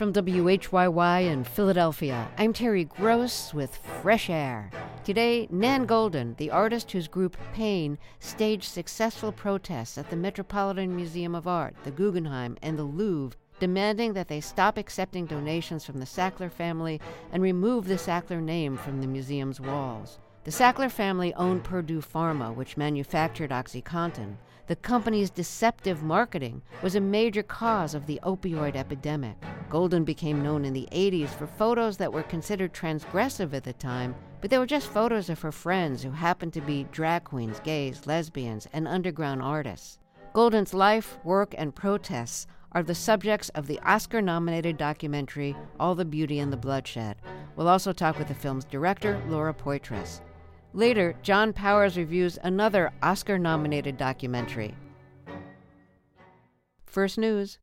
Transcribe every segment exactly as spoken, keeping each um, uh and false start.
From W H Y Y in Philadelphia, I'm Terry Gross with Fresh Air. Today, Nan Goldin, the artist whose group Pain staged successful protests at the Metropolitan Museum of Art, the Guggenheim, and the Louvre, demanding that they stop accepting donations from the Sackler family and remove the Sackler name from the museum's walls. The Sackler family owned Purdue Pharma, which manufactured OxyContin. The company's deceptive marketing was a major cause of the opioid epidemic. Goldin became known in the eighties for photos that were considered transgressive at the time, but they were just photos of her friends who happened to be drag queens, gays, lesbians, and underground artists. Goldin's life, work, and protests are the subjects of the Oscar-nominated documentary All the Beauty and the Bloodshed. We'll also talk with the film's director, Laura Poitras. Later, John Powers reviews another Oscar-nominated documentary. First News.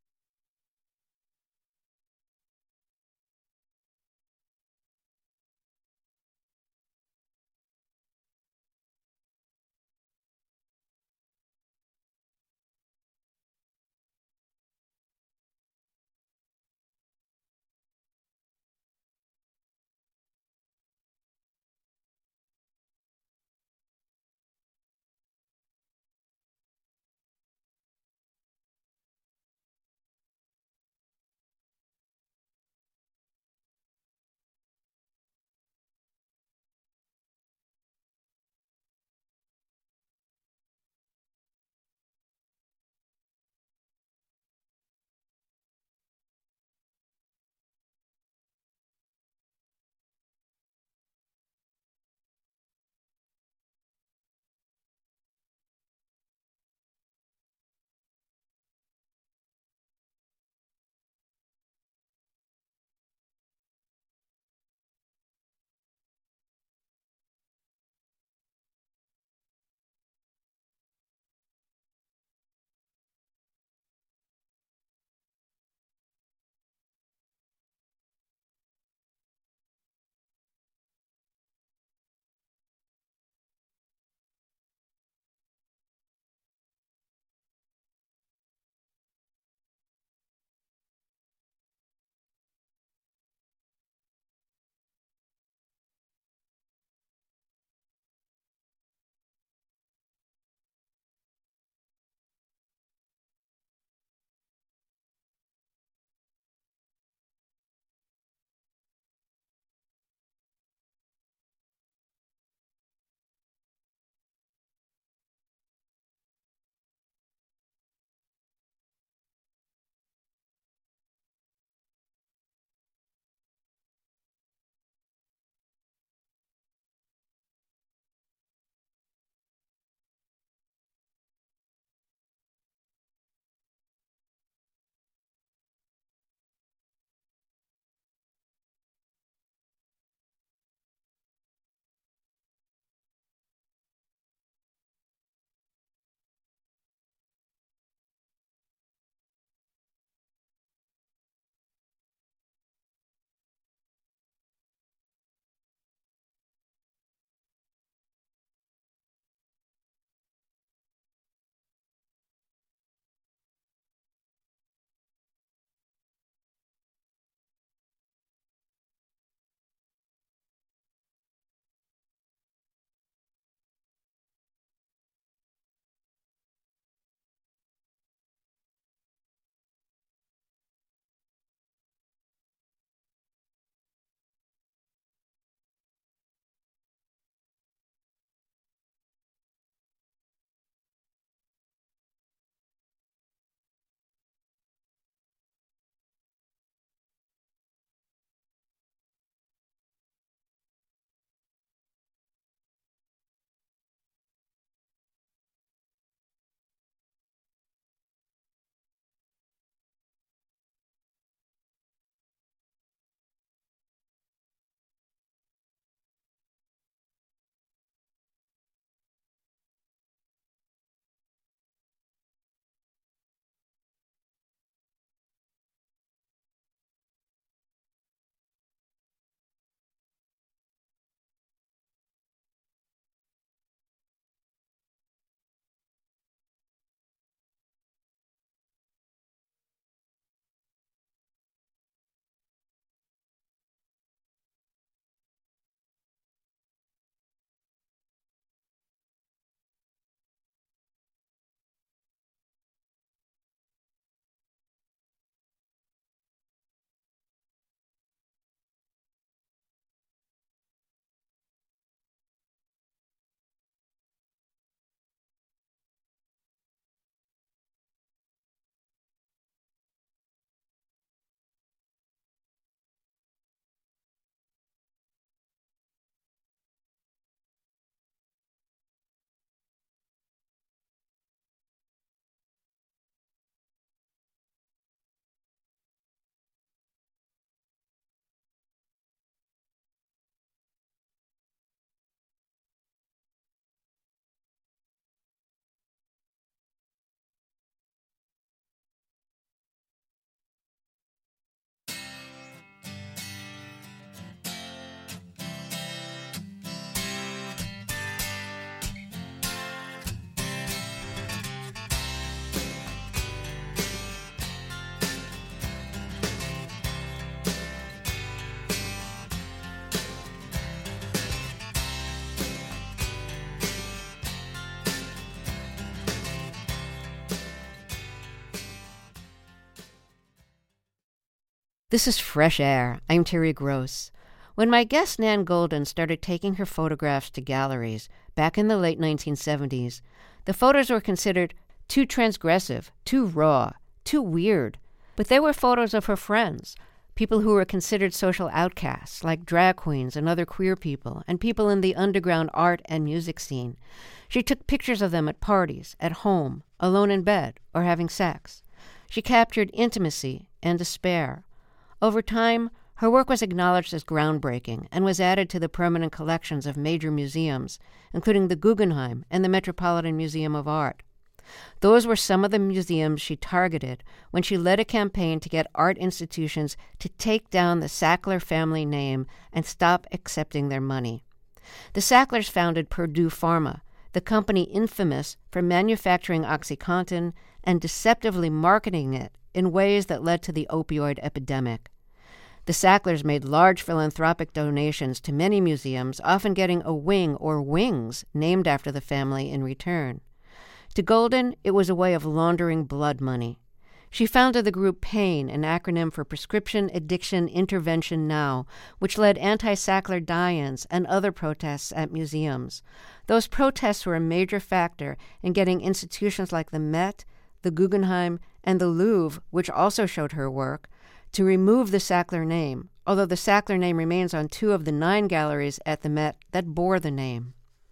This is Fresh Air. I'm Terry Gross. When my guest Nan Goldin started taking her photographs to galleries back in the late nineteen seventies, the photos were considered too transgressive, too raw, too weird. But they were photos of her friends, people who were considered social outcasts, like drag queens and other queer people, and people in the underground art and music scene. She took pictures of them at parties, at home, alone in bed, or having sex. She captured intimacy and despair. Over time, her work was acknowledged as groundbreaking and was added to the permanent collections of major museums, including the Guggenheim and the Metropolitan Museum of Art. Those were some of the museums she targeted when she led a campaign to get art institutions to take down the Sackler family name and stop accepting their money. The Sacklers founded Purdue Pharma, the company infamous for manufacturing OxyContin and deceptively marketing it in ways that led to the opioid epidemic. The Sacklers made large philanthropic donations to many museums, often getting a wing or wings named after the family in return. To Goldin, it was a way of laundering blood money. She founded the group PAIN, an acronym for Prescription Addiction Intervention Now, which led anti-Sackler die-ins and other protests at museums. Those protests were a major factor in getting institutions like the Met, the Guggenheim, and the Louvre, which also showed her work, to remove the Sackler name, although the Sackler name remains on two of the nine galleries at the Met that bore the name.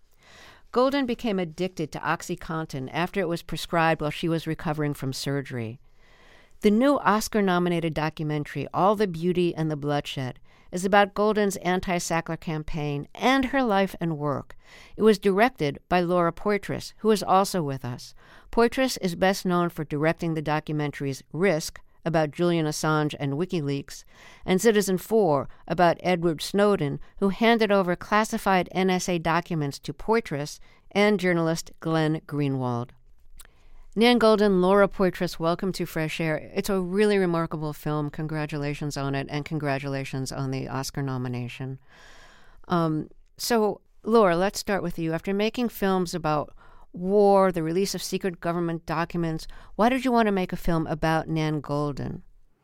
Goldin became addicted to OxyContin after it was prescribed while she was recovering from surgery. The new Oscar-nominated documentary, All the Beauty and the Bloodshed, is about Goldin's anti-Sackler campaign and her life and work. It was directed by Laura Poitras, who is also with us. Poitras is best known for directing the documentaries Risk, about Julian Assange and WikiLeaks, and Citizen Four, about Edward Snowden, who handed over classified N S A documents to Poitras and journalist Glenn Greenwald. Nan Goldin, Laura Poitras, welcome to Fresh Air. It's a really remarkable film. Congratulations on it, and congratulations on the Oscar nomination. Um, so, Laura, let's start with you. After making films about war, the release of secret government documents, why did you want to make a film about Nan Goldin?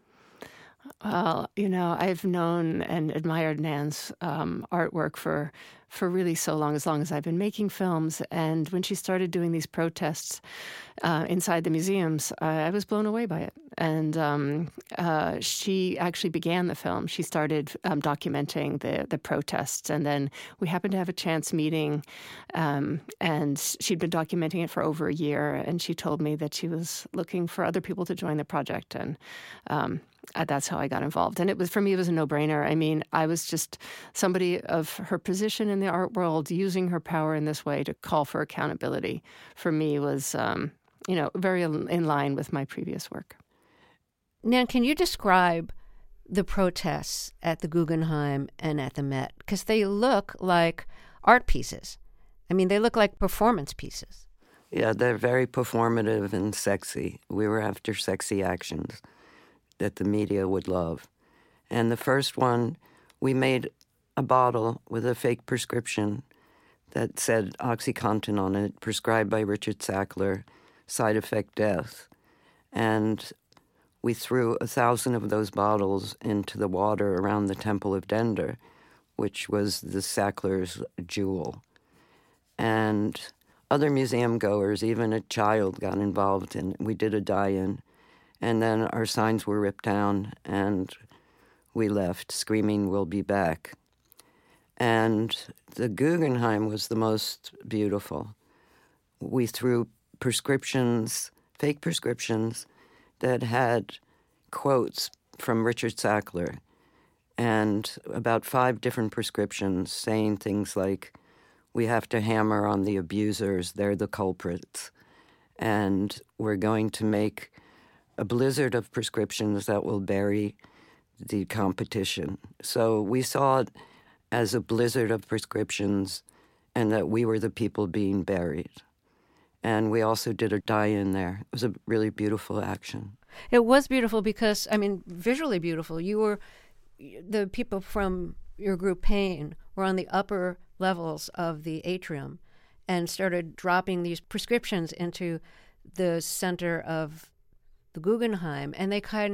Well, you know, I've known and admired Nan's um, artwork for for really so long, as long as I've been making films. And when she started doing these protests uh, inside the museums, I, I was blown away by it. And um, uh, she actually began the film. She started um, documenting the, the protests. And then we happened to have a chance meeting, um, and she'd been documenting it for over a year. And she told me that she was looking for other people to join the project. And um, that's how I got involved. And it was, for me, it was a no-brainer. I mean, I was just somebody of her position in the art world, using her power in this way to call for accountability, for me was, um, you know, very in line with my previous work. Nan, can you describe the protests at the Guggenheim and at the Met? Because they look like art pieces. I mean, they look like performance pieces. Yeah, they're very performative and sexy. We were after sexy actions that the media would love. And the first one, we made a bottle with a fake prescription that said OxyContin on it, prescribed by Richard Sackler, side effect death. And we threw a thousand of those bottles into the water around the Temple of Dender, which was the Sackler's jewel. And other museum goers, even a child, got involved, and we did a die-in. And then our signs were ripped down, and we left, screaming, "We'll be back." And the Guggenheim was the most beautiful. We threw prescriptions, fake prescriptions, that had quotes from Richard Sackler, and about five different prescriptions saying things like, "We have to hammer on the abusers, they're the culprits. And we're going to make a blizzard of prescriptions that will bury the competition." So we saw it as a blizzard of prescriptions, and that we were the people being buried. And we also did a die-in there. It was a really beautiful action. It was beautiful because, I mean, visually beautiful. You were, the people from your group PAIN were on the upper levels of the atrium and started dropping these prescriptions into the center of the Guggenheim, and they kind of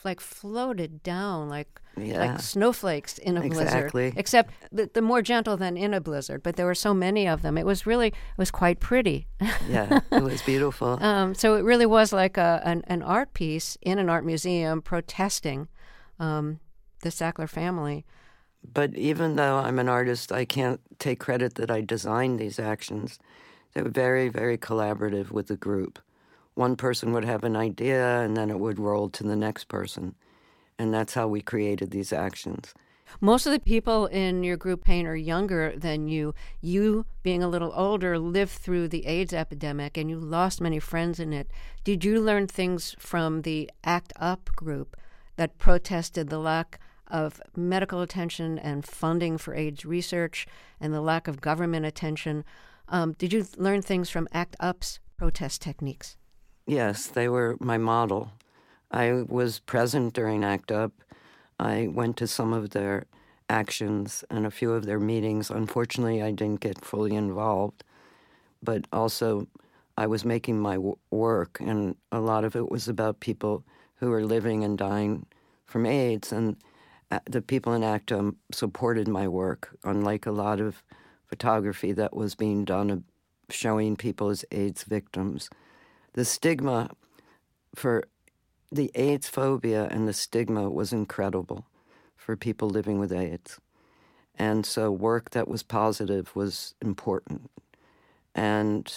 like floated down like Yeah. like snowflakes in a blizzard. Exactly. Except the, the more gentle than in a blizzard. But there were so many of them. It was really it was quite pretty. Yeah, it was beautiful. um, so it really was like a an, an art piece in an art museum protesting um, the Sackler family. But even though I'm an artist, I can't take credit that I designed these actions. They were very, very collaborative with the group. One person would have an idea, and then it would roll to the next person. And that's how we created these actions. Most of the people in your group, Pain, are younger than you. You, being a little older, lived through the AIDS epidemic, and you lost many friends in it. Did you learn things from the ACT UP group that protested the lack of medical attention and funding for AIDS research and the lack of government attention? Um, did you learn things from ACT UP's protest techniques? Yes, they were my model. I was present during ACT UP. I went to some of their actions and a few of their meetings. Unfortunately, I didn't get fully involved, but also I was making my w- work, and a lot of it was about people who were living and dying from AIDS, and uh, the people in ACT UP supported my work, unlike a lot of photography that was being done of showing people as AIDS victims. The stigma for the AIDS phobia and the stigma was incredible for people living with AIDS. And so work that was positive was important. And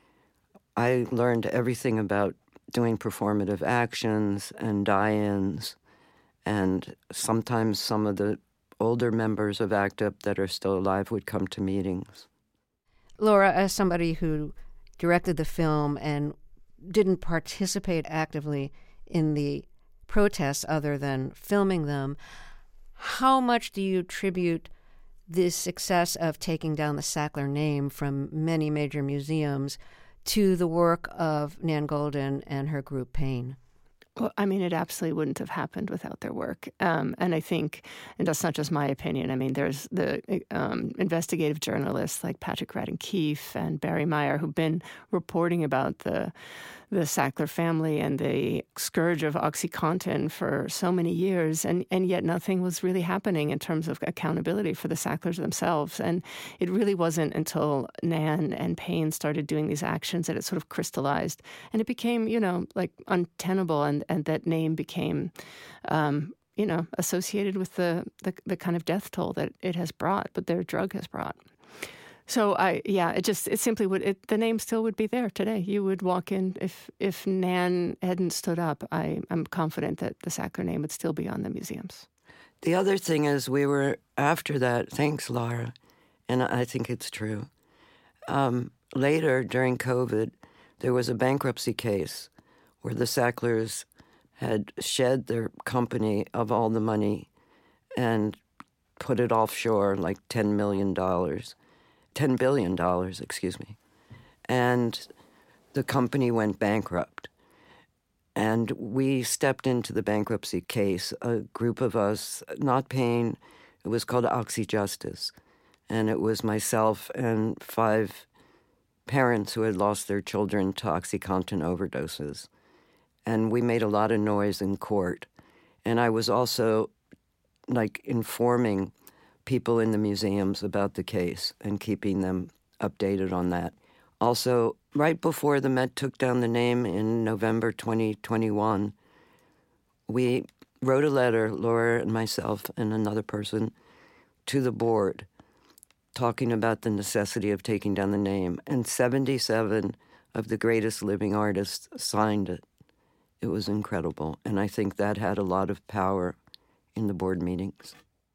I learned everything about doing performative actions and die-ins, and sometimes some of the older members of ACT UP that are still alive would come to meetings. Laura, as somebody who directed the film and didn't participate actively in the protests other than filming them, how much do you attribute the success of taking down the Sackler name from many major museums to the work of Nan Goldin and her group Pain? Well, I mean, it absolutely wouldn't have happened without their work. Um, and I think, and that's not just my opinion, I mean, there's the um, investigative journalists like Patrick Radden Keefe and Barry Meyer who've been reporting about the the Sackler family and the scourge of OxyContin for so many years, and, and yet nothing was really happening in terms of accountability for the Sacklers themselves. And it really wasn't until Nan and Pain started doing these actions that it sort of crystallized. And it became, you know, like untenable, and, and that name became, um, you know, associated with the, the, the kind of death toll that it has brought, but their drug has brought. So I, yeah, it just, it simply would, it, the name still would be there today. You would walk in, if if Nan hadn't stood up, I, I'm confident that the Sackler name would still be on the museums. The other thing is we were, after that, thanks, Laura, and I think it's true. Um, later, during COVID, there was a bankruptcy case where the Sacklers had shed their company of all the money and put it offshore, like ten million dollars. ten billion dollars, excuse me. And the company went bankrupt. And we stepped into the bankruptcy case, a group of us, not Pain, it was called Oxy Justice. And it was myself and five parents who had lost their children to OxyContin overdoses. And we made a lot of noise in court. And I was also, like, informing people in the museums about the case and keeping them updated on that. Also, right before the Met took down the name in November twenty twenty-one, we wrote a letter, Laura and myself and another person, to the board talking about the necessity of taking down the name. And seventy-seven of the greatest living artists signed it. It was incredible. And I think that had a lot of power in the board meetings.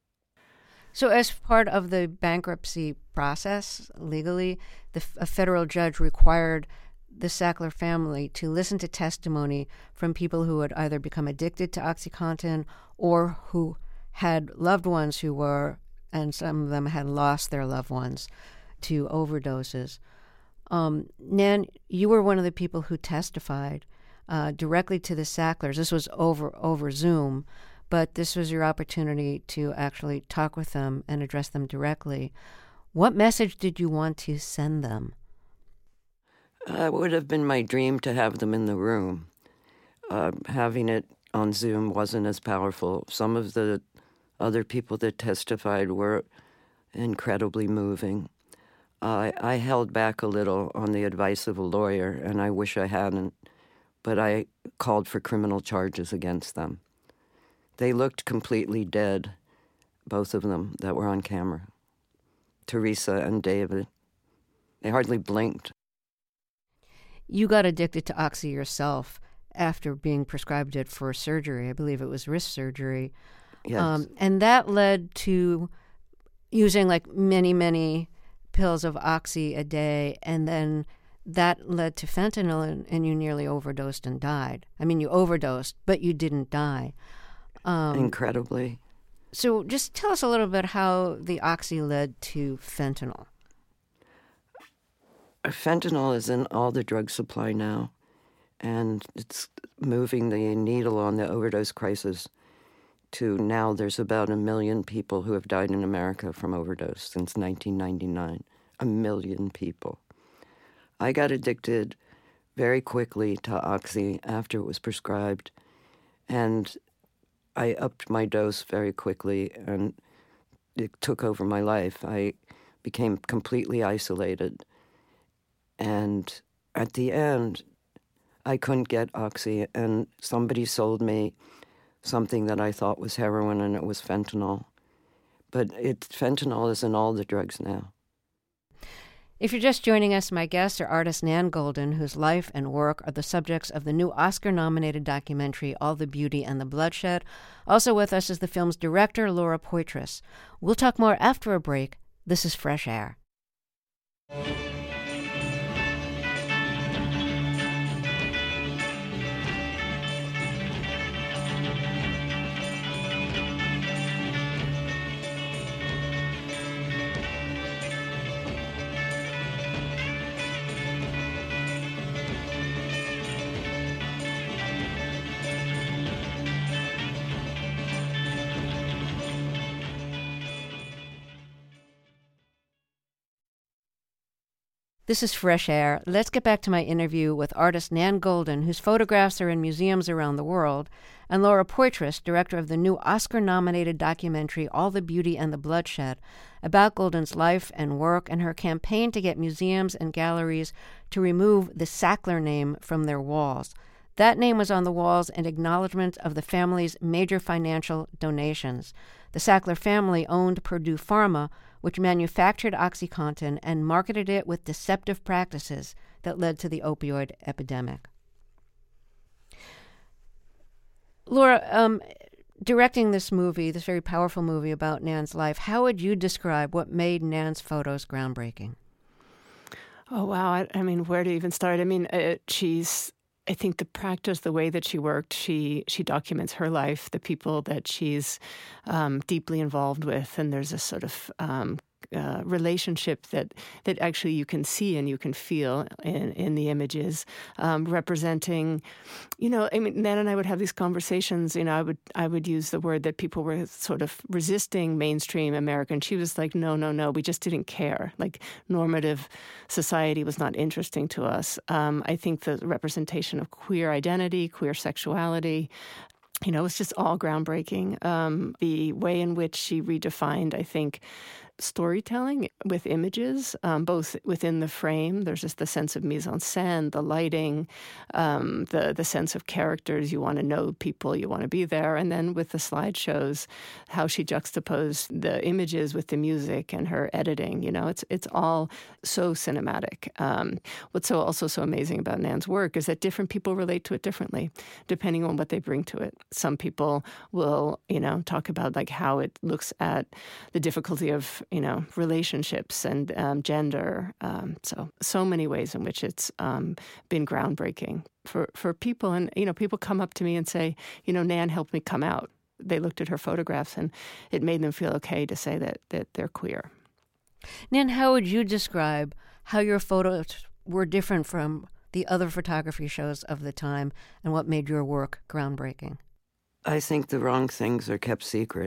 So as part of the bankruptcy process, legally, the, a federal judge required the Sackler family to listen to testimony from people who had either become addicted to OxyContin or who had loved ones who were, and some of them had lost their loved ones to overdoses. Um, Nan, you were one of the people who testified uh, directly to the Sacklers. This was over over Zoom. But this was your opportunity to actually talk with them and address them directly. What message did you want to send them? Uh, it would have been my dream to have them in the room. Uh, having it on Zoom wasn't as powerful. Some of the other people that testified were incredibly moving. I, I held back a little on the advice of a lawyer, and I wish I hadn't, but I called for criminal charges against them. They looked completely dead, both of them that were on camera. Teresa and David. They hardly blinked. You got addicted to Oxy yourself after being prescribed it for surgery. I believe it was wrist surgery. Yes. Um, and that led to using like many, many pills of Oxy a day, and then that led to fentanyl, and, and you nearly overdosed and died. I mean, you overdosed, but you didn't die. Um, Incredibly. So just tell us a little bit how the Oxy led to fentanyl. Fentanyl is in all the drug supply now, and it's moving the needle on the overdose crisis to now there's about a million people who have died in America from overdose since nineteen ninety-nine. A million people. I got addicted very quickly to Oxy after it was prescribed, and I upped my dose very quickly, and it took over my life. I became completely isolated, and at the end, I couldn't get Oxy, and somebody sold me something that I thought was heroin, and it was fentanyl. But it, fentanyl is in all the drugs now. If you're just joining us, my guests are artist Nan Goldin, whose life and work are the subjects of the new Oscar-nominated documentary, All the Beauty and the Bloodshed. Also with us is the film's director, Laura Poitras. We'll talk more after a break. This is Fresh Air. This is Fresh Air. Let's get back to my interview with artist Nan Goldin, whose photographs are in museums around the world, and Laura Poitras, director of the new Oscar-nominated documentary All the Beauty and the Bloodshed, about Goldin's life and work and her campaign to get museums and galleries to remove the Sackler name from their walls. That name was on the walls in acknowledgement of the family's major financial donations. The Sackler family owned Purdue Pharma, which manufactured OxyContin and marketed it with deceptive practices that led to the opioid epidemic. Laura, um, directing this movie, this very powerful movie about Nan's life, how would you describe what made Nan's photos groundbreaking? Oh, wow. I, I mean, where to even start? I mean, uh, she's... I think the practice, the way that she worked, she she documents her life, the people that she's um, deeply involved with, and there's a sort of um, uh, relationship that that actually you can see and you can feel in in the images, um, representing, you know, I mean, Nan and I would have these conversations. You know, I would I would use the word that people were sort of resisting mainstream American. She was like, no, no, no, we just didn't care. Like normative society was not interesting to us. Um, I think the representation of queer identity, queer sexuality, you know, it's just all groundbreaking. Um, the way in which she redefined, I think, storytelling with images, um, both within the frame. There's just the sense of mise en scène, the lighting, um, the the sense of characters. You want to know people, you want to be there. And then with the slideshows, how she juxtaposed the images with the music and her editing. You know, it's it's all so cinematic. Um, what's so also so amazing about Nan's work is that different people relate to it differently, depending on what they bring to it. Some people will, you know, talk about like how it looks at the difficulty of, you know, relationships and um, gender. Um, so, so many ways in which it's um, been groundbreaking for, for people. And, you know, people come up to me and say, you know, Nan helped me come out. They looked at her photographs and it made them feel okay to say that, that they're queer. Nan, how would you describe how your photos were different from the other photography shows of the time and what made your work groundbreaking? I think the wrong things are kept secret.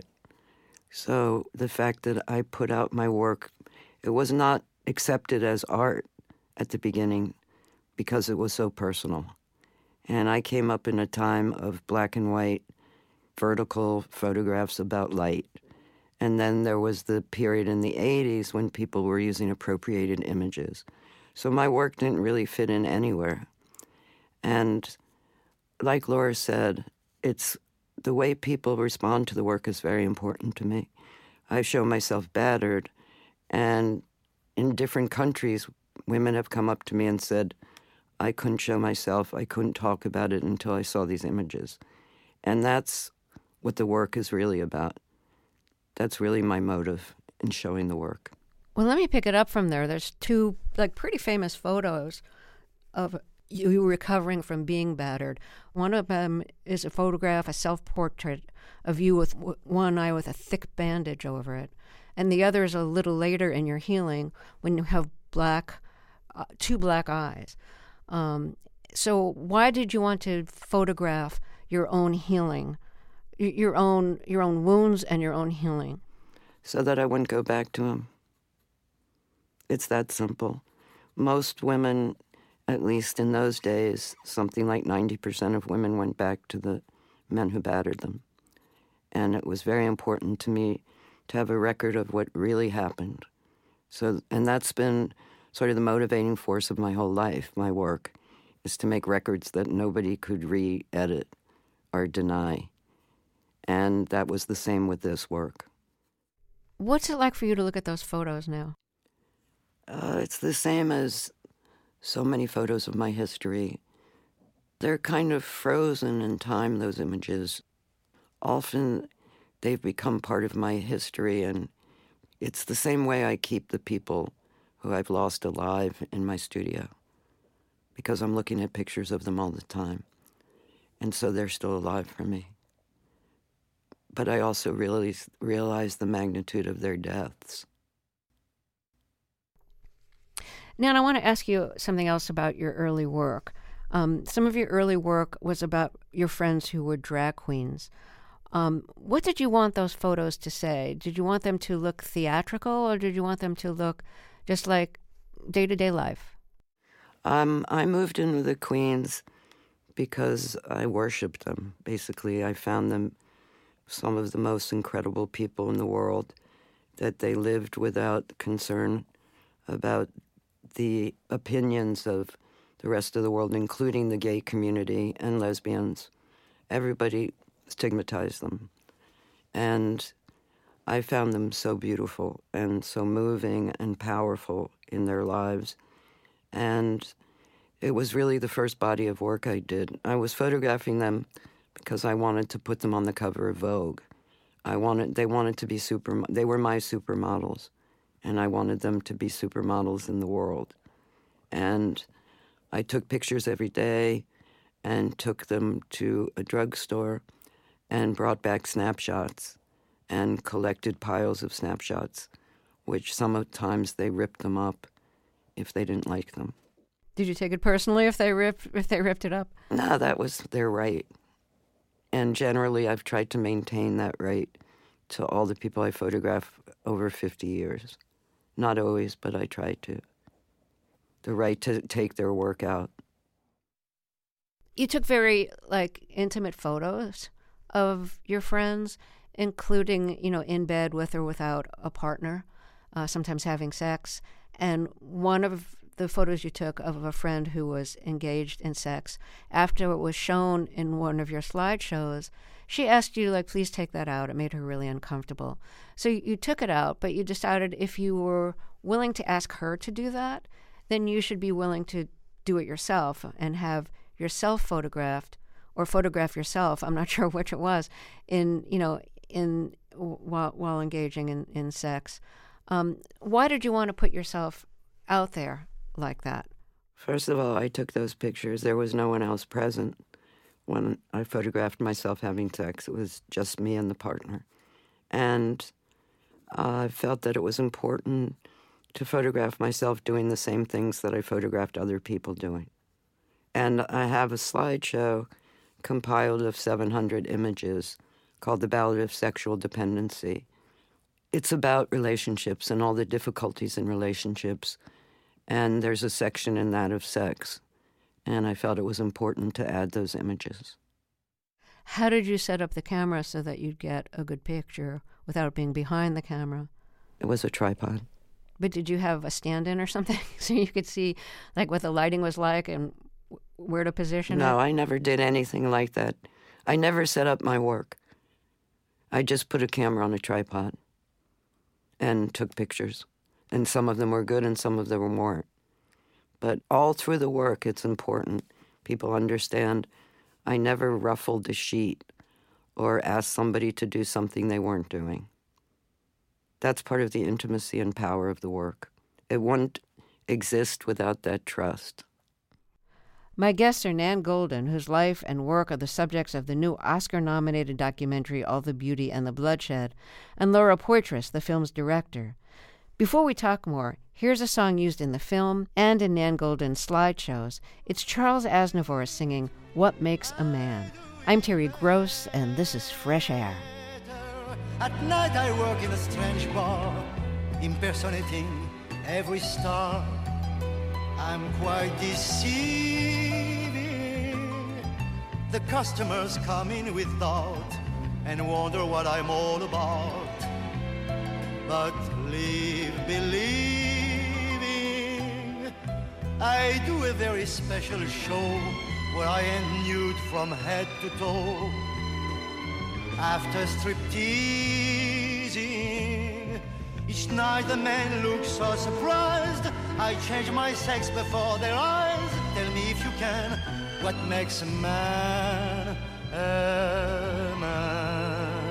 So the fact that I put out my work, it was not accepted as art at the beginning because it was so personal. And I came up in a time of black and white vertical photographs about light. And then there was the period in the eighties when people were using appropriated images. So my work didn't really fit in anywhere. And like Laura said, it's the way people respond to the work is very important to me. I show myself battered, and in different countries, women have come up to me and said, I couldn't show myself, I couldn't talk about it until I saw these images. And that's what the work is really about. That's really my motive in showing the work. Well, let me pick it up from there. There's two, like, pretty famous photos of you recovering from being battered. One of them is a photograph, a self-portrait of you with w- one eye with a thick bandage over it. And the other is a little later in your healing when you have black, uh, two black eyes. Um, so why did you want to photograph your own healing, y- your own your own wounds and your own healing? So that I wouldn't go back to him. It's that simple. Most women, at least in those days, something like ninety percent of women went back to the men who battered them. And it was very important to me to have a record of what really happened. So, and that's been sort of the motivating force of my whole life, my work, is to make records that nobody could re-edit or deny. And that was the same with this work. What's it like for you to look at those photos now? Uh, it's the same as so many photos of my history. They're kind of frozen in time, those images. Often they've become part of my history, and it's the same way I keep the people who I've lost alive in my studio, because I'm looking at pictures of them all the time. And so they're still alive for me. But I also really realize the magnitude of their deaths. Now, I want to ask you something else about your early work. Um, some of your early work was about your friends who were drag queens. Um, what did you want those photos to say? Did you want them to look theatrical, or did you want them to look just like day-to-day life? Um, I moved in with the queens because I worshipped them. Basically, I found them some of the most incredible people in the world, that they lived without concern about the opinions of the rest of the world, including the gay community and lesbians. Everybody stigmatized them. And I found them so beautiful and so moving and powerful in their lives. And it was really the first body of work I did. I was photographing them because I wanted to put them on the cover of Vogue. I wanted, they wanted to be super, they were my supermodels, and I wanted them to be supermodels in the world. And I took pictures every day and took them to a drugstore and brought back snapshots and collected piles of snapshots, which sometimes they ripped them up if they didn't like them. Did you take it personally if they ripped if they ripped it up? No, that was their right. And generally, I've tried to maintain that right to all the people I photograph over fifty years. Not always, but I try to. The right to take their work out. You took very, like, intimate photos of your friends, including, you know, in bed with or without a partner, uh, sometimes having sex. And one of the photos you took of a friend who was engaged in sex, after it was shown in one of your slideshows, she asked you, like, please take that out. It made her really uncomfortable. So you, you took it out, but you decided if you were willing to ask her to do that, then you should be willing to do it yourself and have yourself photographed or photograph yourself. I'm not sure which it was in, you know, in while, while engaging in, in sex. Um, why did you want to put yourself out there like that? First of all, I took those pictures. There was no one else present when I photographed myself having sex. It was just me and the partner. And uh, I felt that it was important to photograph myself doing the same things that I photographed other people doing. And I have a slideshow compiled of seven hundred images called The Ballad of Sexual Dependency. It's about relationships and all the difficulties in relationships. And there's a section in that of sex. and I felt it was important to add those images. How did you set up the camera so that you'd get a good picture without being behind the camera? It was a tripod. But did you have a stand-in or something so you could see like what the lighting was like and where to position no, it? No, I never did anything like that. I never set up my work. I just put a camera on a tripod and took pictures. And some of them were good and some of them weren't. But all through the work, it's important people understand I never ruffled the sheet or asked somebody to do something they weren't doing. That's part of the intimacy and power of the work. It wouldn't exist without that trust. My guests are Nan Goldin, whose life and work are the subjects of the new Oscar-nominated documentary All the Beauty and the Bloodshed, and Laura Poitras, the film's director. Before we talk more, here's a song used in the film and in Nan Goldin's slideshows. It's Charles Aznavour singing What Makes a Man. I'm Terry Gross, and this is Fresh Air. At night I work in a strange bar, impersonating every star. I'm quite deceiving. The customers come in with doubt and wonder what I'm all about. But live believing, I do a very special show where I am nude from head to toe. After stripteasing, each night the men look so surprised. I change my sex before their eyes. Tell me if you can, what makes a man a man?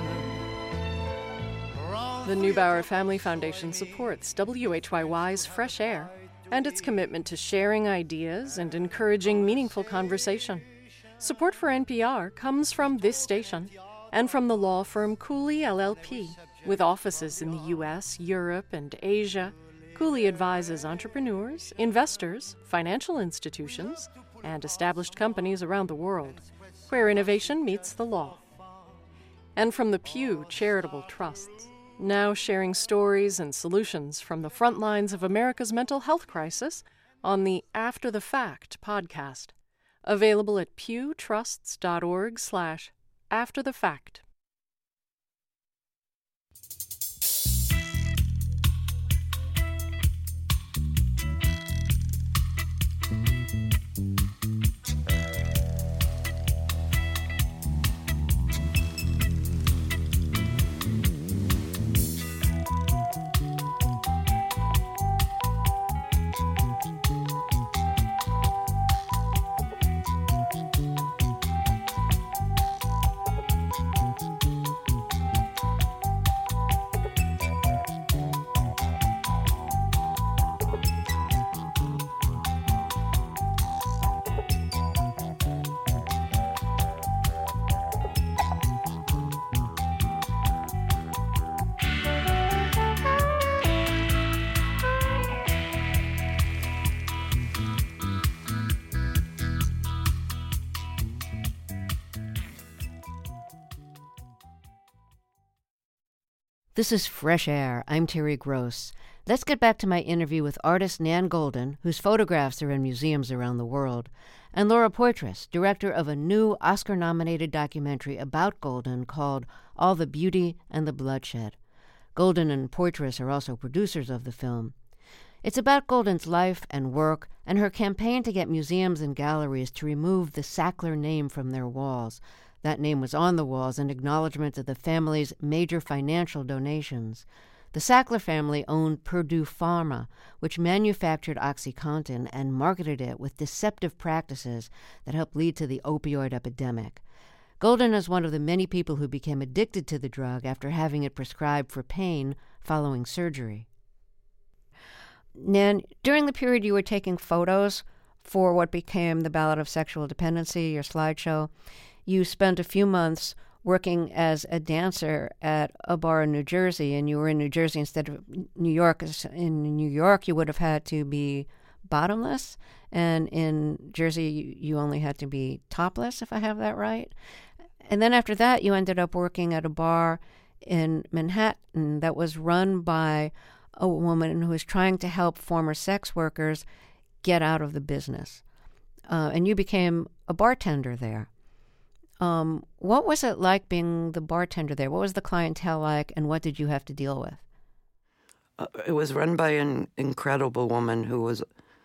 The Neubauer Family Foundation supports W H Y Y's Fresh Air and its commitment to sharing ideas and encouraging meaningful conversation. Support for N P R comes from this station and from the law firm Cooley L L P. With offices in the U S, Europe, and Asia, Cooley advises entrepreneurs, investors, financial institutions, and established companies around the world, where innovation meets the law. And from the Pew Charitable Trusts, now sharing stories and solutions from the front lines of America's mental health crisis on the After the Fact podcast, available at pewtrusts.org slash after the fact. This is Fresh Air. I'm Terry Gross. Let's get back to my interview with artist Nan Goldin, whose photographs are in museums around the world, and Laura Poitras, director of a new Oscar-nominated documentary about Goldin called All the Beauty and the Bloodshed. Goldin and Poitras are also producers of the film. It's about Goldin's life and work and her campaign to get museums and galleries to remove the Sackler name from their walls. That name was on the walls in acknowledgement of the family's major financial donations. The Sackler family owned Purdue Pharma, which manufactured OxyContin and marketed it with deceptive practices that helped lead to the opioid epidemic. Goldin is one of the many people who became addicted to the drug after having it prescribed for pain following surgery. Nan, during the period you were taking photos for what became the Ballad of Sexual Dependency, your slideshow, you spent a few months working as a dancer at a bar in New Jersey, and you were in New Jersey instead of New York. In New York, you would have had to be bottomless, and in Jersey, you only had to be topless, if I have that right. And then after that, you ended up working at a bar in Manhattan that was run by a woman who was trying to help former sex workers get out of the business. uh, and you became a bartender there. Um, what was it like being the bartender there? What was the clientele like, and what did you have to deal with? Uh, it was run by an incredible woman who was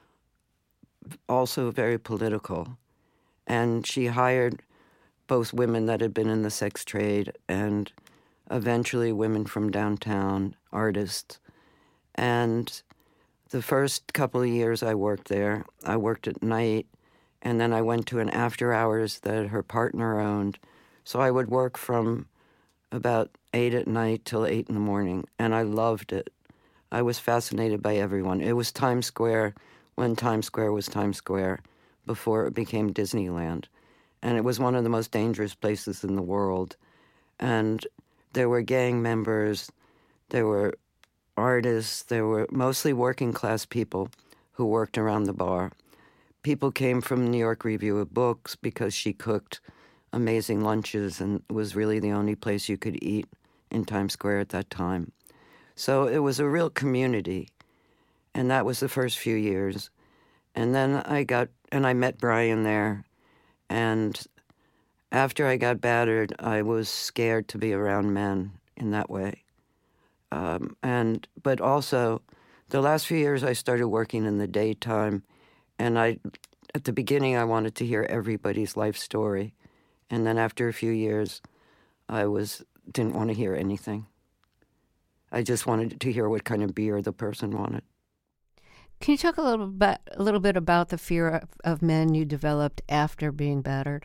also very political, and she hired both women that had been in the sex trade and eventually women from downtown, artists. And the first couple of years I worked there, I worked at night, and then I went to an after hours that her partner owned. So I would work from about eight at night till eight in the morning, and I loved it. I was fascinated by everyone. It was Times Square when Times Square was Times Square, before it became Disneyland. And it was one of the most dangerous places in the world. And there were gang members, there were artists, there were mostly working class people who worked around the bar. People came from New York Review of Books because she cooked amazing lunches and was really the only place you could eat in Times Square at that time. So it was a real community, and that was the first few years. And then I got, and I met Brian there, and after I got battered, I was scared to be around men in that way. Um, and but also, the last few years I started working in the daytime, and I, at the beginning, I wanted to hear everybody's life story, and then after a few years, I was didn't want to hear anything. I just wanted to hear what kind of beer the person wanted. Can you talk a little bit, a little bit about the fear of, of men you developed after being battered?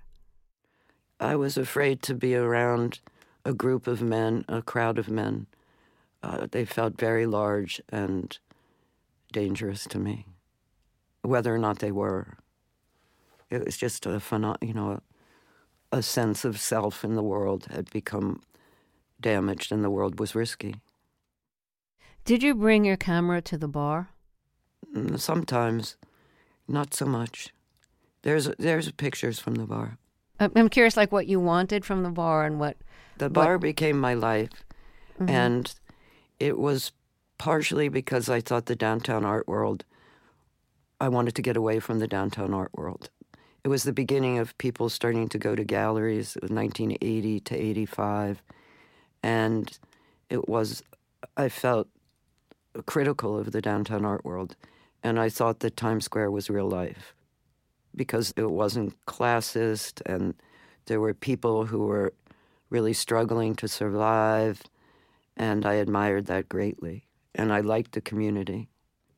I was afraid to be around a group of men, a crowd of men. Uh, they felt very large and dangerous to me, whether or not they were. It was just a phenom- you know, a, a sense of self in the world had become damaged, and the world was risky. Did you bring your camera to the bar? Sometimes, not so much. There's there's pictures from the bar. I'm curious, like what you wanted from the bar and what. The bar what... became my life, mm-hmm. and it was partially because I thought the downtown art world. I wanted to get away from the downtown art world. It was the beginning of people starting to go to galleries. It was nineteen eighty to eighty-five, and it was. I felt critical of the downtown art world. And I thought that Times Square was real life because it wasn't classist, and there were people who were really struggling to survive, and I admired that greatly. And I liked the community.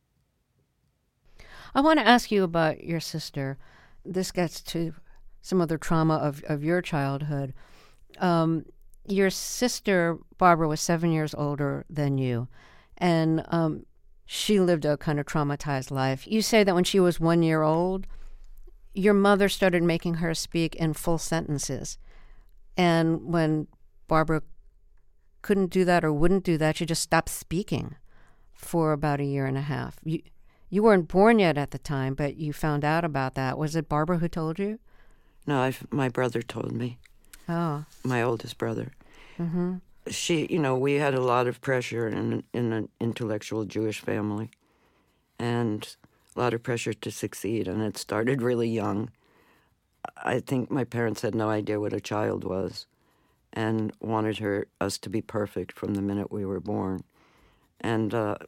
I want to ask you about your sister. This gets to some of the trauma of, of your childhood. Um, your sister, Barbara, was seven years older than you, and um, she lived a kind of traumatized life. You say that when she was one year old, your mother started making her speak in full sentences. And when Barbara couldn't do that or wouldn't do that, she just stopped speaking for about a year and a half. You, you weren't born yet at the time, but you found out about that. Was it Barbara who told you? No, I, my brother told me. Oh. My oldest brother. Mm-hmm. She, you know, we had a lot of pressure in in an intellectual Jewish family, and a lot of pressure to succeed, and it started really young. I think my parents had no idea what a child was, and wanted her us to be perfect from the minute we were born. And uh,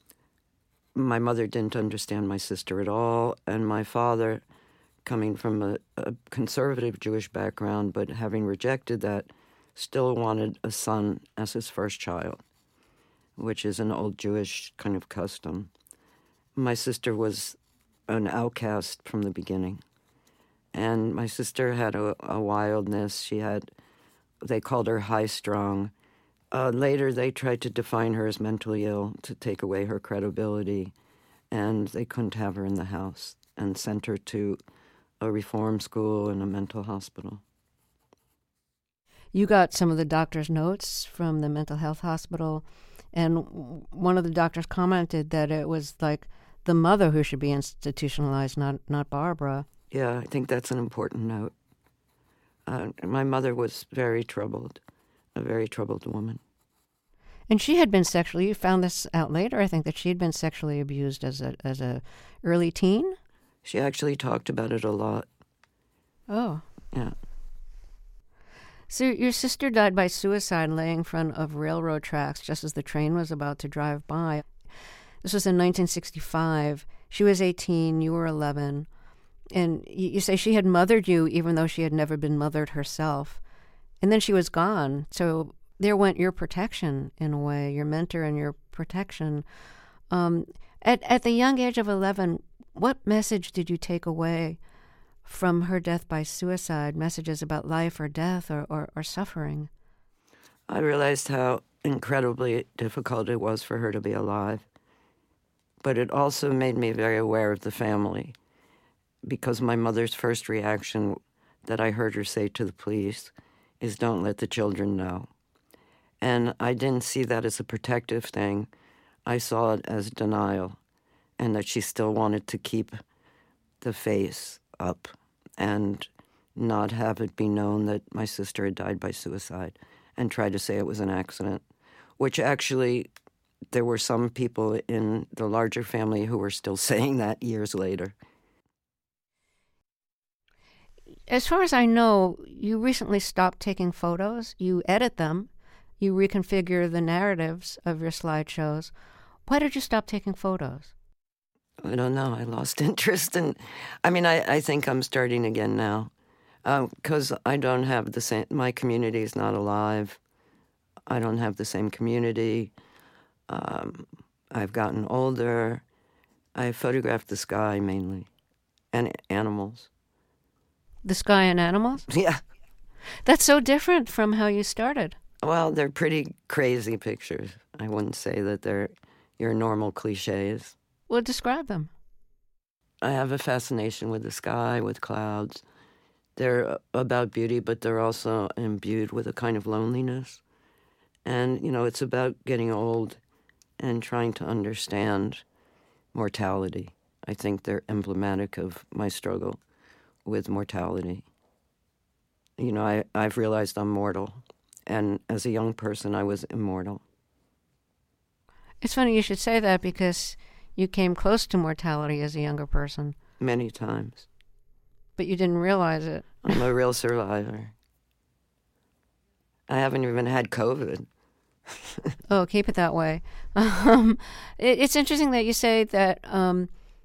my mother didn't understand my sister at all, and my father, coming from a, a conservative Jewish background, but having rejected that, still wanted a son as his first child, which is an old Jewish kind of custom. My sister was an outcast from the beginning. And my sister had a, a wildness. She had, they called her high-strung. Uh, later, they tried to define her as mentally ill to take away her credibility, and they couldn't have her in the house and sent her to a reform school and a mental hospital. You got some of the doctor's notes from the mental health hospital, and one of the doctors commented that it was like the mother who should be institutionalized, not not Barbara. Yeah, I think that's an important note. Uh, my mother was very troubled, a very troubled woman. And she had been sexually, you found this out later, I think, that she had been sexually abused as a as a early teen? She actually talked about it a lot. Oh. Yeah. So your sister died by suicide laying in front of railroad tracks just as the train was about to drive by. This was in nineteen sixty-five. She was eighteen, you were eleven. And you, you say she had mothered you even though she had never been mothered herself. And then she was gone. So there went your protection in a way, your mentor and your protection. Um, at, at the young age of eleven, what message did you take away from her death by suicide, messages about life or death or, or, or suffering? I realized how incredibly difficult it was for her to be alive. But it also made me very aware of the family, because my mother's first reaction that I heard her say to the police is, "Don't let the children know." And I didn't see that as a protective thing. I saw it as denial, and that she still wanted to keep the face up and not have it be known that my sister had died by suicide, and try to say it was an accident, which actually there were some people in the larger family who were still saying that years later. As far as I know, you recently stopped taking photos. You edit them. You reconfigure the narratives of your slideshows. Why did you stop taking photos? I don't know. I lost interest in... I mean, I, I think I'm starting again now, because um, I don't have the same... My community is not alive. I don't have the same community. Um, I've gotten older. I photographed the sky mainly, and animals. The sky and animals? Yeah. That's so different from how you started. Well, they're pretty crazy pictures. I wouldn't say that they're your normal cliches. Well, describe them. I have a fascination with the sky, with clouds. They're about beauty, but they're also imbued with a kind of loneliness. And, you know, it's about getting old and trying to understand mortality. I think they're emblematic of my struggle with mortality. You know, I, I've realized I'm mortal. And as a young person, I was immortal. It's funny you should say that, because you came close to mortality as a younger person. Many times. But you didn't realize it. I'm a real survivor. I haven't even had COVID. Oh, keep it that way. Um, it, it's interesting that you say that um,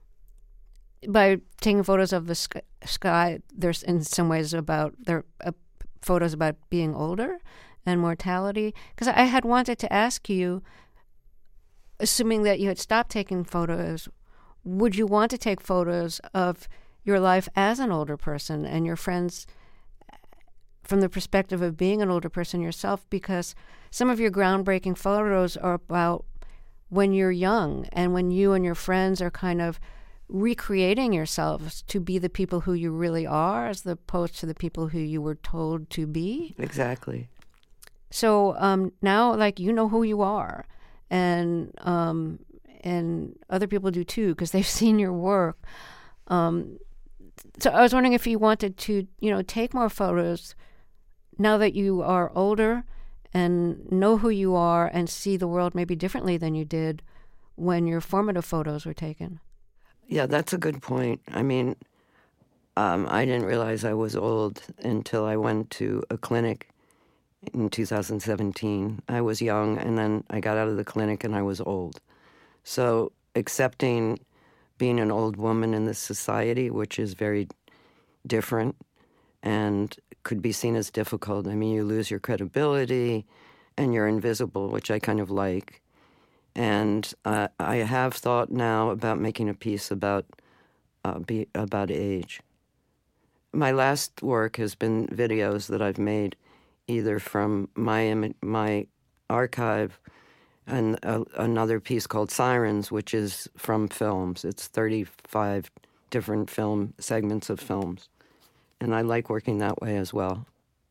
by taking photos of the sky, sky, there's in some ways about there uh, photos about being older and mortality. Because I had wanted to ask you, assuming that you had stopped taking photos, would you want to take photos of your life as an older person and your friends from the perspective of being an older person yourself? Because some of your groundbreaking photos are about when you're young and when you and your friends are kind of recreating yourselves to be the people who you really are as opposed to the people who you were told to be. Exactly. So um, now, like, you know who you are, and um, and other people do too, because they've seen your work. Um, so I was wondering if you wanted to, you know, take more photos now that you are older and know who you are and see the world maybe differently than you did when your formative photos were taken. Yeah, that's a good point. I mean, um, I didn't realize I was old until I went to a clinic in two thousand seventeen. I was young, and then I got out of the clinic and I was old. So accepting being an old woman in this society, which is very different and could be seen as difficult. I mean, you lose your credibility and you're invisible, which I kind of like. And uh, I have thought now about making a piece about uh, be, about age. My last work has been videos that I've made either from my Im- my archive and uh, another piece called Sirens, which is from films. It's thirty-five different film segments of films. And I like working that way as well.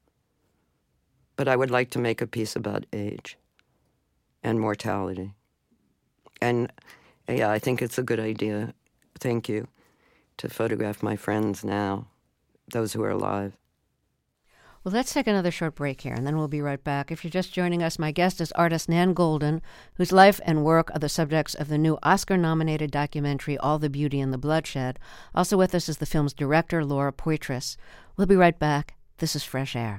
But I would like to make a piece about age and mortality. And yeah, I think it's a good idea, thank you, to photograph my friends now, those who are alive. Well, let's take another short break here, and then we'll be right back. If you're just joining us, my guest is artist Nan Goldin, whose life and work are the subjects of the new Oscar-nominated documentary, All the Beauty and the Bloodshed. Also with us is the film's director, Laura Poitras. We'll be right back. This is Fresh Air.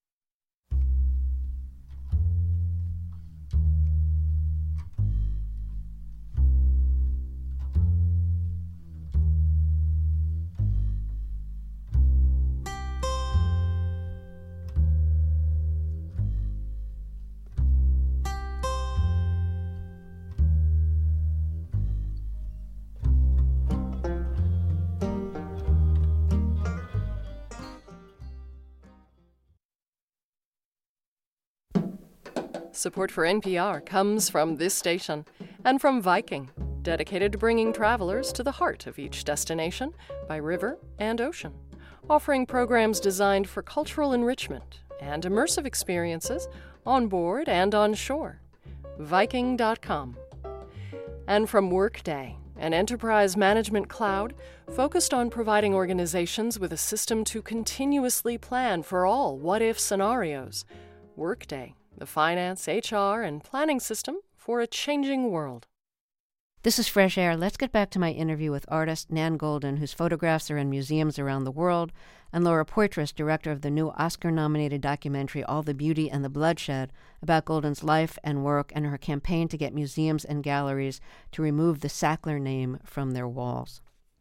Support for N P R comes from this station and from Viking, dedicated to bringing travelers to the heart of each destination by river and ocean, offering programs designed for cultural enrichment and immersive experiences on board and on shore. Viking dot com. And from Workday, an enterprise management cloud focused on providing organizations with a system to continuously plan for all what-if scenarios. Workday, the finance, H R, and planning system for a changing world. This is Fresh Air. Let's get back to my interview with artist Nan Goldin, whose photographs are in museums around the world, and Laura Poitras, director of the new Oscar-nominated documentary All the Beauty and the Bloodshed, about Goldin's life and work and her campaign to get museums and galleries to remove the Sackler name from their walls.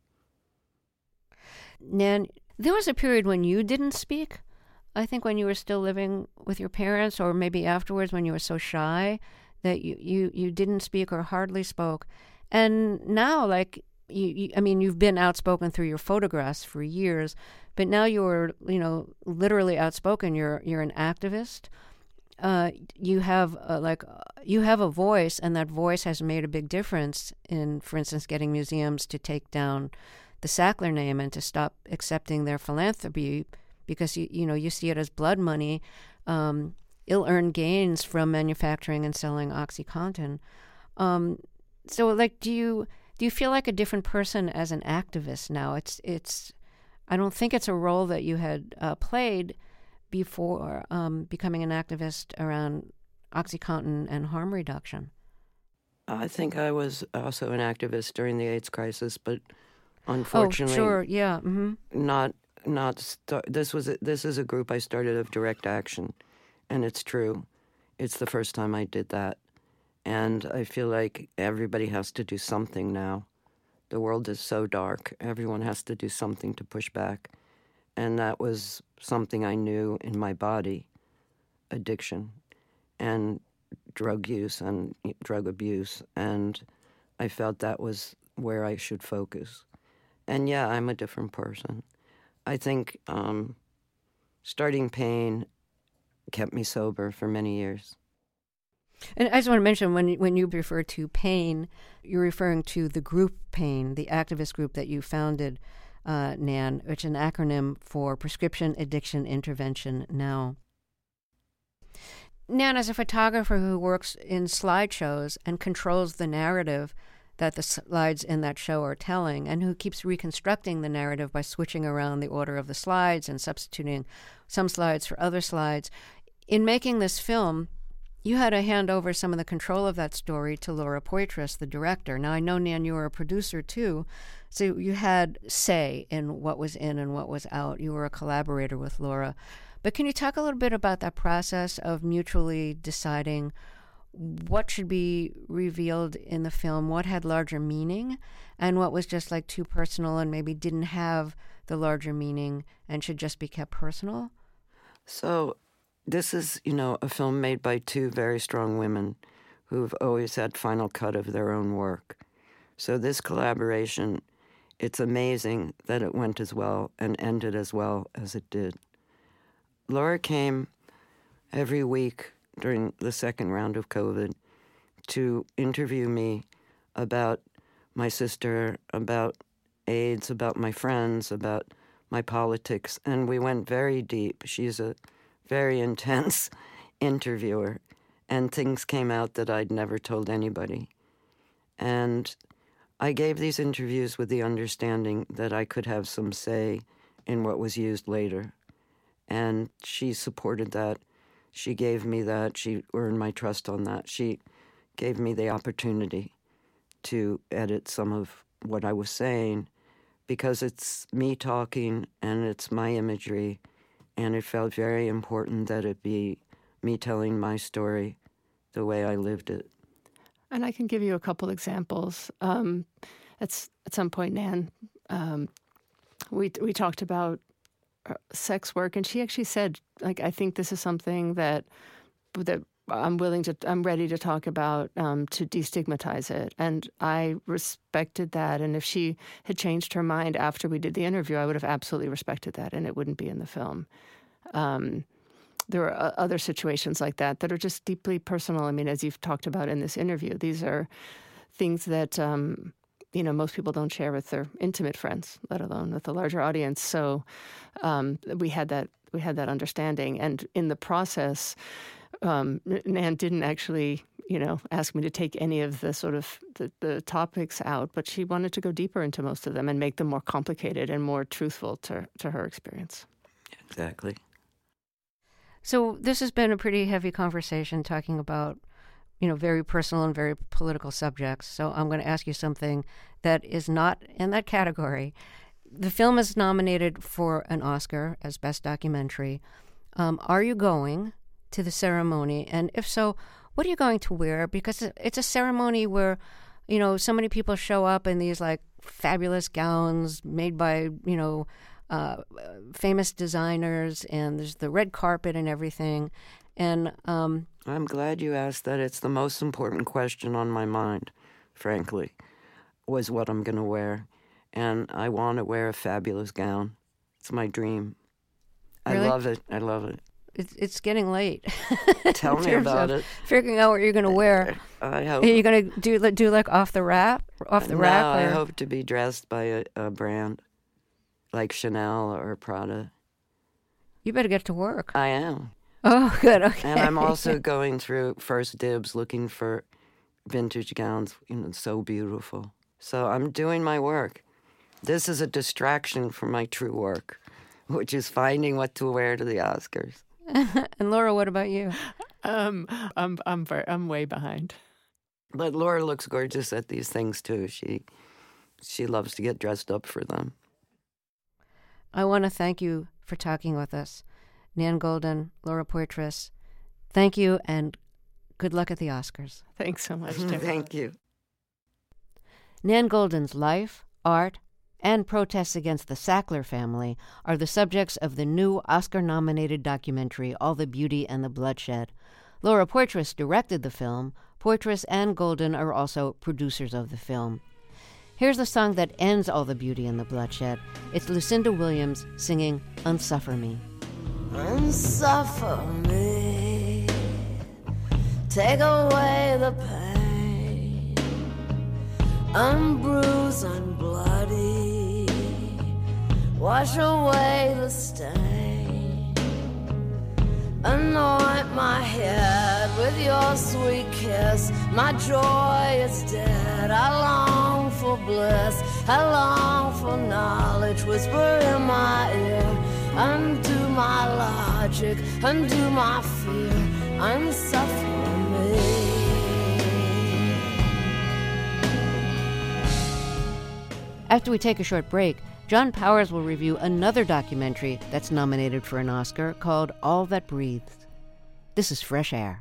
Nan, there was a period when you didn't speak. I think when you were still living with your parents, or maybe afterwards when you were so shy that you, you, you didn't speak or hardly spoke. And now, like, you, you, I mean, you've been outspoken through your photographs for years, but now you're, you know, literally outspoken. You're you're an activist. Uh, you have uh, like uh, you have a voice, and that voice has made a big difference in, for instance, getting museums to take down the Sackler name and to stop accepting their philanthropy. Because, you you know, you see it as blood money, um, ill-earned gains from manufacturing and selling OxyContin. Um, so, like, do you do you feel like a different person as an activist now? It's it's, I don't think it's a role that you had uh, played before um, becoming an activist around OxyContin and harm reduction. I think I was also an activist during the AIDS crisis, but unfortunately, oh, sure, yeah, mm-hmm. not. Not st- this was a, this is a group I started of direct action, and it's true. It's the first time I did that, and I feel like everybody has to do something now. The world is so dark. Everyone has to do something to push back, and that was something I knew in my body: addiction, and drug use and drug abuse, and I felt that was where I should focus. And yeah, I'm a different person. I think um, starting pain kept me sober for many years. And I just want to mention, when when you refer to pain, you're referring to the group PAIN, the activist group that you founded, uh, Nan, which is an acronym for Prescription Addiction Intervention Now. Nan, as a photographer who works in slideshows and controls the narrative that the slides in that show are telling, and who keeps reconstructing the narrative by switching around the order of the slides and substituting some slides for other slides. In making this film, you had to hand over some of the control of that story to Laura Poitras, the director. Now, I know, Nan, you were a producer, too, so you had say in what was in and what was out. You were a collaborator with Laura. But can you talk a little bit about that process of mutually deciding what should be revealed in the film, what had larger meaning, and what was just like too personal and maybe didn't have the larger meaning and should just be kept personal? So this is, you know, a film made by two very strong women who've always had final cut of their own work. So this collaboration, it's amazing that it went as well and ended as well as it did. Laura came every week during the second round of COVID to interview me about my sister, about AIDS, about my friends, about my politics, and we went very deep. She's a very intense interviewer, and things came out that I'd never told anybody. And I gave these interviews with the understanding that I could have some say in what was used later. And she supported that. She gave me that. She earned my trust on that. She gave me the opportunity to edit some of what I was saying because it's me talking and it's my imagery, and it felt very important that it be me telling my story the way I lived it. And I can give you a couple examples. Um, at, at some point, Nan, um, we we talked about sex work, and she actually said, like, I think this is something that that I'm willing to, I'm ready to talk about um, to destigmatize it. And I respected that. And if she had changed her mind after we did the interview, I would have absolutely respected that, and it wouldn't be in the film. Um, there are other situations like that that are just deeply personal. I mean, as you've talked about in this interview, these are things that, um, you know, most people don't share with their intimate friends, let alone with a larger audience. So um, we had that we had that understanding. And in the process, um, Nan didn't actually, you know, ask me to take any of the sort of the, the topics out, but she wanted to go deeper into most of them and make them more complicated and more truthful to to her experience. Exactly. So this has been a pretty heavy conversation talking about, you know, very personal and very political subjects. So I'm going to ask you something that is not in that category. The film is nominated for an Oscar as Best Documentary. Um, are you going to the ceremony? And if so, what are you going to wear? Because it's a ceremony where, you know, so many people show up in these, like, fabulous gowns made by, you know, uh, famous designers, and there's the red carpet and everything. And um, I'm glad you asked that. It's the most important question on my mind, frankly, was what I'm going to wear. And I want to wear a fabulous gown. It's my dream. Really? I love it. I love it. It's, it's getting late. Tell me about it. Figuring out what you're going to wear. I hope. Are you going to do do like off the rack, off the no, rack? I or? hope to be dressed by a, a brand like Chanel or Prada. You better get to work. I am. Oh, good. Okay. And I'm also going through First Dibs looking for vintage gowns, you know, so beautiful. So I'm doing my work. This is a distraction from my true work, which is finding what to wear to the Oscars. And Laura, what about you? Um, I'm I'm very, I'm way behind. But Laura looks gorgeous at these things too. She she loves to get dressed up for them. I want to thank you for talking with us. Nan Goldin, Laura Poitras, thank you, and good luck at the Oscars. Thanks so much, Terry. Thank you. Nan Goldin's life, art, and protests against the Sackler family are the subjects of the new Oscar-nominated documentary, All the Beauty and the Bloodshed. Laura Poitras directed the film. Poitras and Goldin are also producers of the film. Here's the song that ends All the Beauty and the Bloodshed. It's Lucinda Williams singing Unsuffer Me. Unsuffer me, take away the pain, unbruise, unbloody, wash away the stain, anoint my head with your sweet kiss, my joy is dead, I long for bliss, I long for knowledge, whisper in my ear, undo my logic, undo my fear, unsuffer me. After we take a short break, John Powers will review another documentary that's nominated for an Oscar called All That Breathes. This is Fresh Air.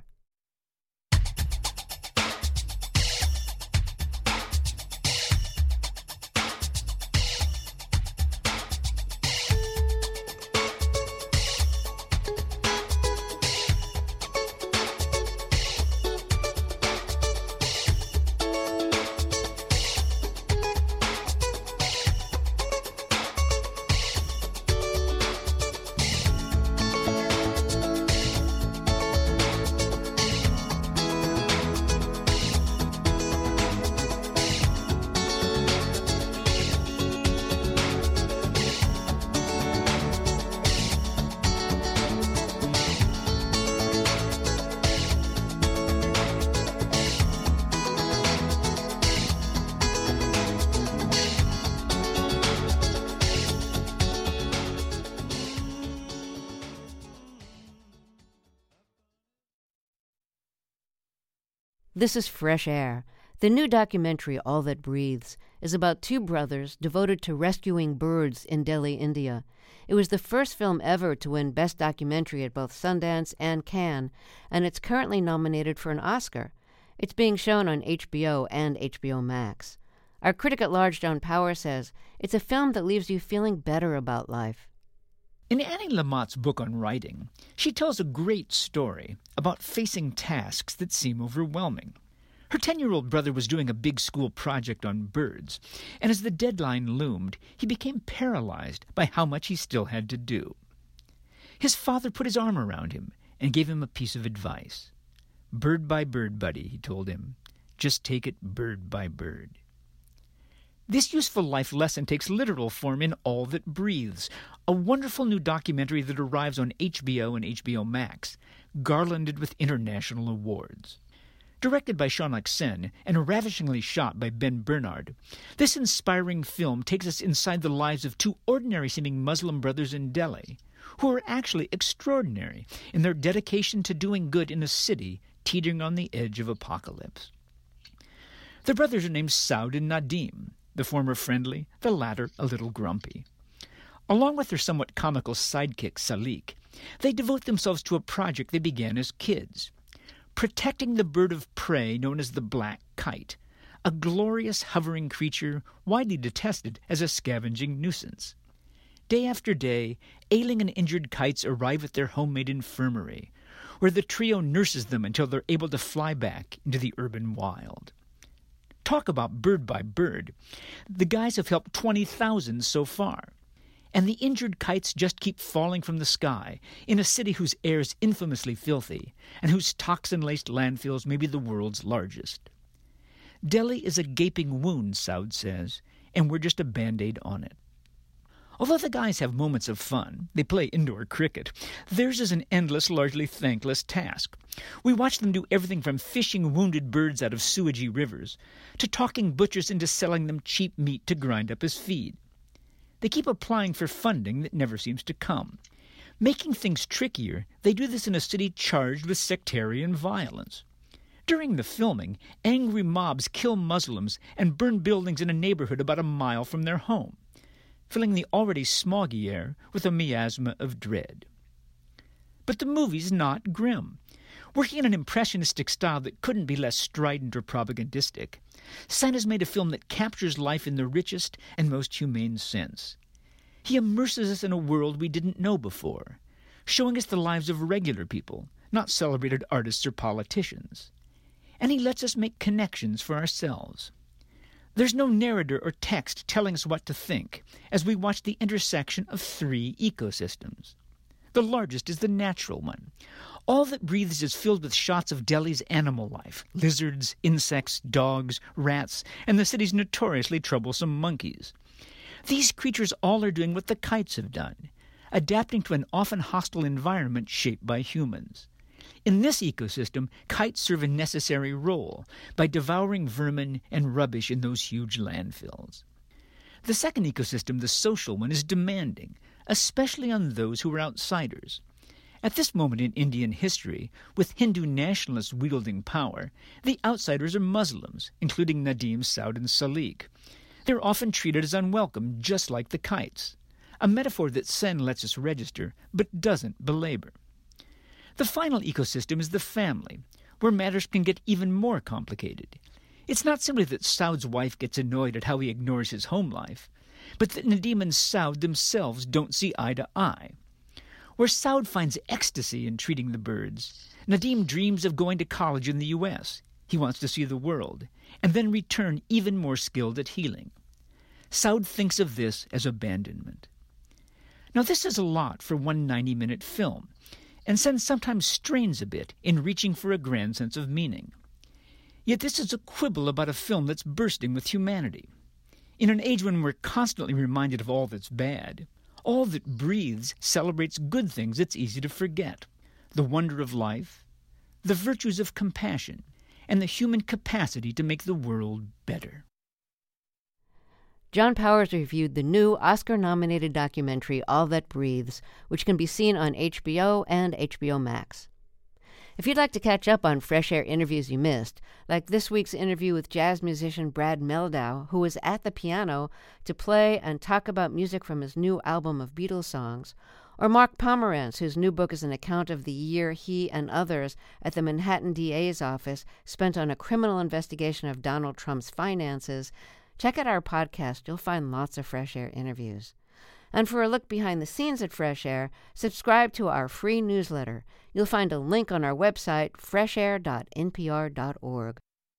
This is Fresh Air. The new documentary, All That Breathes, is about two brothers devoted to rescuing birds in Delhi, India. It was the first film ever to win Best Documentary at both Sundance and Cannes, and it's currently nominated for an Oscar. It's being shown on H B O and H B O Max. Our critic at large, John Power, says it's a film that leaves you feeling better about life. In Annie Lamott's book on writing, she tells a great story about facing tasks that seem overwhelming. Her ten-year-old brother was doing a big school project on birds, and as the deadline loomed, he became paralyzed by how much he still had to do. His father put his arm around him and gave him a piece of advice. "Bird by bird, buddy," he told him. "Just take it bird by bird." This useful life lesson takes literal form in All That Breathes, a wonderful new documentary that arrives on H B O and H B O Max, garlanded with international awards. Directed by Shaunak Sen and ravishingly shot by Ben Bernard, this inspiring film takes us inside the lives of two ordinary-seeming Muslim brothers in Delhi, who are actually extraordinary in their dedication to doing good in a city teetering on the edge of apocalypse. The brothers are named Saud and Nadim, the former friendly, the latter a little grumpy. Along with their somewhat comical sidekick Salik, they devote themselves to a project they began as kids, protecting the bird of prey known as the black kite, a glorious hovering creature widely detested as a scavenging nuisance. Day after day, ailing and injured kites arrive at their homemade infirmary, where the trio nurses them until they're able to fly back into the urban wild. Talk about bird by bird. The guys have helped twenty thousand so far. And the injured kites just keep falling from the sky in a city whose air is infamously filthy and whose toxin-laced landfills may be the world's largest. Delhi is a gaping wound, Saud says, and we're just a Band-Aid on it. Although the guys have moments of fun, they play indoor cricket, theirs is an endless, largely thankless task. We watch them do everything from fishing wounded birds out of sewagey rivers to talking butchers into selling them cheap meat to grind up as feed. They keep applying for funding that never seems to come. Making things trickier, they do this in a city charged with sectarian violence. During the filming, angry mobs kill Muslims and burn buildings in a neighborhood about a mile from their home, filling the already smoggy air with a miasma of dread. But the movie's not grim. Working in an impressionistic style that couldn't be less strident or propagandistic, Sen has made a film that captures life in the richest and most humane sense. He immerses us in a world we didn't know before, showing us the lives of regular people, not celebrated artists or politicians. And he lets us make connections for ourselves. There's no narrator or text telling us what to think as we watch the intersection of three ecosystems. The largest is the natural one. All That Breathes is filled with shots of Delhi's animal life, lizards, insects, dogs, rats, and the city's notoriously troublesome monkeys. These creatures all are doing what the kites have done, adapting to an often hostile environment shaped by humans. In this ecosystem, kites serve a necessary role by devouring vermin and rubbish in those huge landfills. The second ecosystem, the social one, is demanding, especially on those who are outsiders. At this moment in Indian history, with Hindu nationalists wielding power, the outsiders are Muslims, including Nadim, Saud, and Salik. They're often treated as unwelcome, just like the kites, a metaphor that Sen lets us register, but doesn't belabor. The final ecosystem is the family, where matters can get even more complicated. It's not simply that Saud's wife gets annoyed at how he ignores his home life, but that Nadim and Saud themselves don't see eye to eye. Where Saud finds ecstasy in treating the birds, Nadim dreams of going to college in the U S. He wants to see the world, and then return even more skilled at healing. Saud thinks of this as abandonment. Now this is a lot for one ninety-minute film, and Sen sometimes strains a bit in reaching for a grand sense of meaning. Yet this is a quibble about a film that's bursting with humanity. In an age when we're constantly reminded of all that's bad, All That Breathes celebrates good things it's easy to forget: the wonder of life, the virtues of compassion, and the human capacity to make the world better. John Powers reviewed the new Oscar-nominated documentary All That Breathes, which can be seen on H B O and H B O Max. If you'd like to catch up on Fresh Air interviews you missed, like this week's interview with jazz musician Brad Mehldau, who was at the piano to play and talk about music from his new album of Beatles songs, or Mark Pomerantz, whose new book is an account of the year he and others at the Manhattan D A's office spent on a criminal investigation of Donald Trump's finances, check out our podcast. You'll find lots of Fresh Air interviews. And for a look behind the scenes at Fresh Air, subscribe to our free newsletter. You'll find a link on our website, fresh air dot n p r dot org.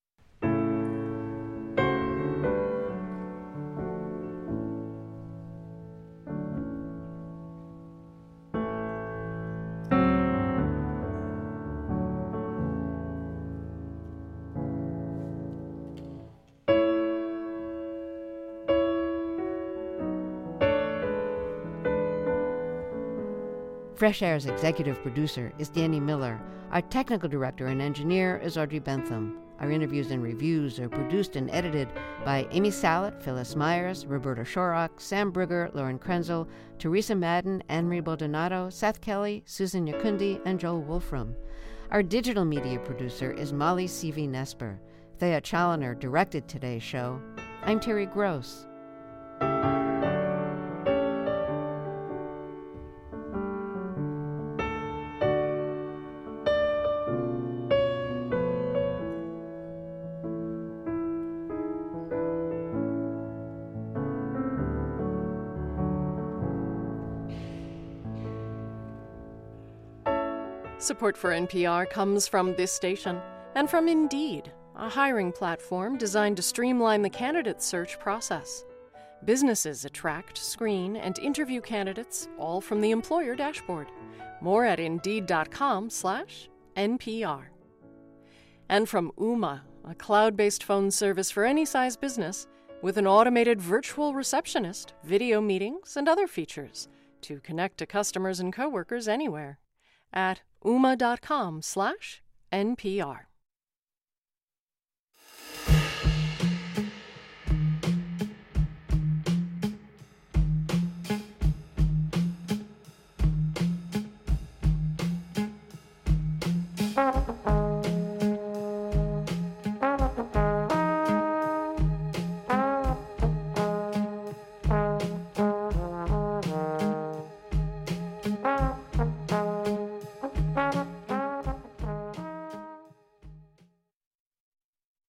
Fresh Air's executive producer is Danny Miller. Our technical director and engineer is Audrey Bentham. Our interviews and reviews are produced and edited by Amy Salet, Phyllis Myers, Roberta Shorrock, Sam Brugger, Lauren Krenzel, Teresa Madden, Anne-Marie Baldonado, Seth Kelly, Susan Yakundi, and Joel Wolfram. Our digital media producer is Molly C V Nesper. Thea Challoner directed today's show. I'm Terry Gross. Support for N P R comes from this station and from Indeed, a hiring platform designed to streamline the candidate search process. Businesses attract, screen, and interview candidates all from the employer dashboard. More at Indeed.com slash NPR. And from Ooma, a cloud-based phone service for any size business with an automated virtual receptionist, video meetings, and other features to connect to customers and coworkers anywhere. At ooma.com slash NPR.